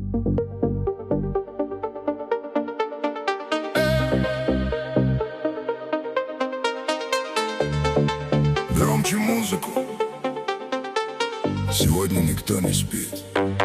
Громче музыку, сегодня никто не спит.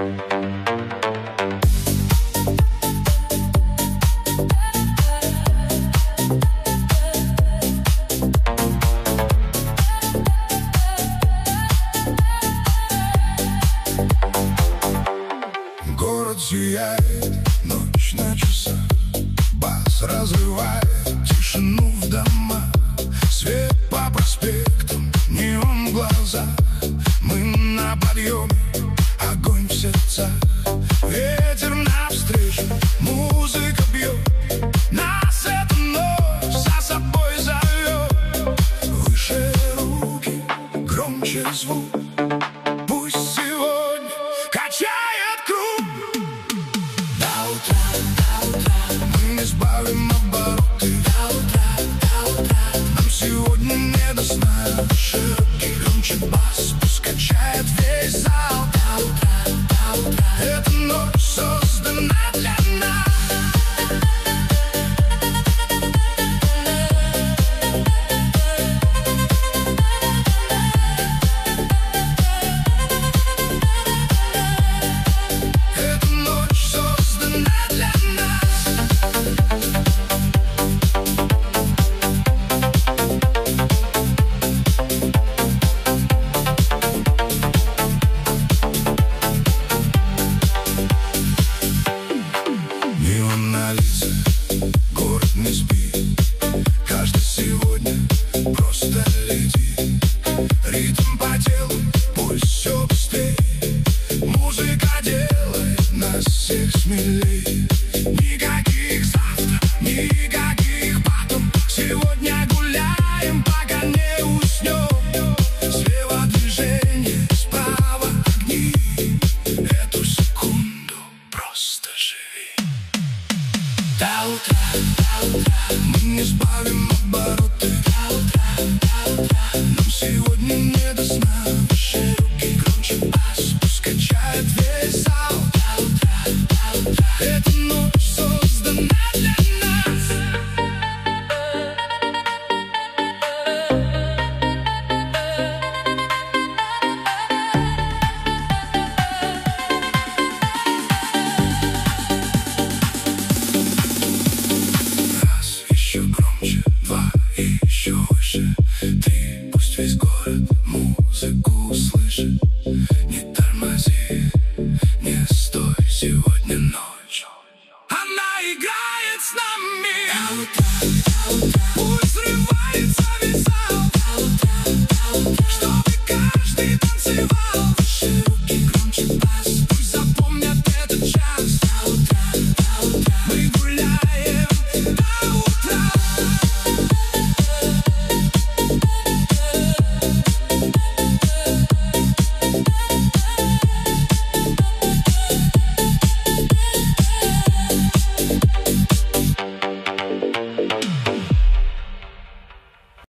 Город сияет, ночь на часах, бас разрывает тишину в домах. Свет по проспектам, неон в глазах, мы на подъеме, огонь в сердцах. Ветер навстречу, музыка бьет, нас эта ночь за собой зовет. Выше руки, громче звук, пусть сегодня качает круг. До утра мы не сбавим обороты. До утра нам сегодня не до сна. Широкий громче бас, пусть качает весь зал. До утра эта ночь создана для нас. Эта ночь создана для нас. Неон на лице, город не спит, каждый сегодня просто летит. Ритм по телу, пульс все быстрее, музыка делает нас всех смелее. Никаких завтра, никаких потом, сегодня гуляем, пока не уснем. Слева движение, справа огни, эту секунду просто живи. До утра мы не сбавим обороты. До утра нам сегодня не до сна. Выше руки, громче бас, пусть качает весь зал. До утра эта ночь создана для нас. Раз, еще громче, два, и еще выше. Три, пусть весь город музыку услышит. Не тормози, не стой сегодня.